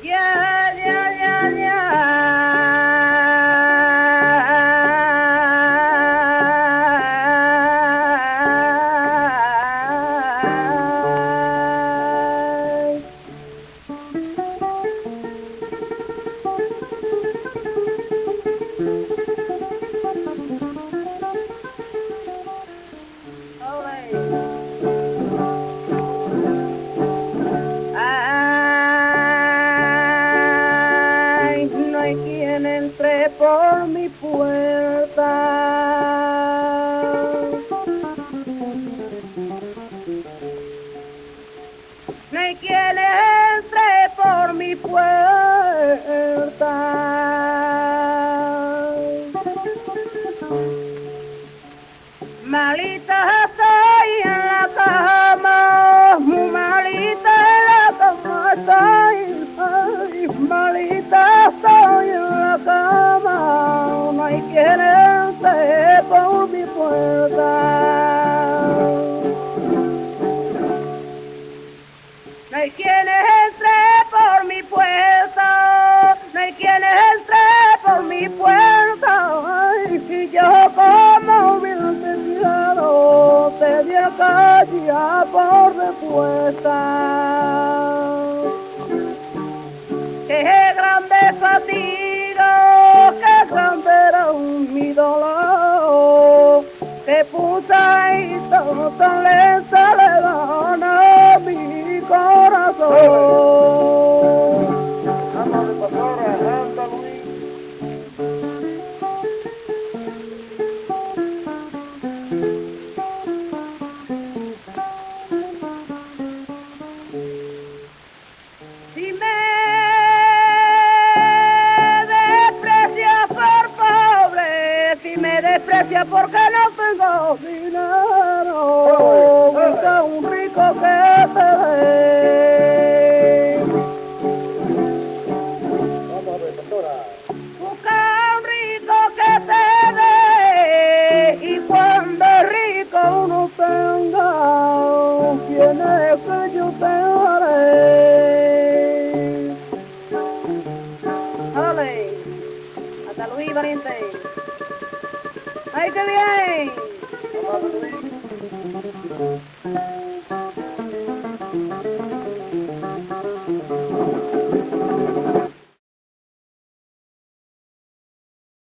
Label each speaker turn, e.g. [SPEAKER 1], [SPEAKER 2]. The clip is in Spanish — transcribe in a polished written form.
[SPEAKER 1] Yeah, yeah, yeah, ay, no hay quien entre por mi puerta. No hay quien entre por mi puerta. Malita estoy en la cama, muy malita en la cama estoy, ay, malita estoy en la cama, no hay quien entre por mi puerta. No hay quien entre por mi puerta, no hay quien entre por mi puerta, ay, si yo como bien deseado te di a callar por respuesta. Qué grande fatiga, qué grande era mi dolor, que puta y tan lenta le dan a mi corazón.
[SPEAKER 2] Ándale, pastora, anda, Luis.
[SPEAKER 1] Si me desprecia por pobre, si me desprecia porque no tengo dinero, busca un rico que te dé.
[SPEAKER 2] Vamos a ver, pastora.
[SPEAKER 1] Busca un rico que te dé, y cuando el rico uno tenga, ¿quién es que yo te haré? ¡Ole! Hasta Luis Valiente. ¡Ay, qué bien!
[SPEAKER 2] Vamos a ver, Luis.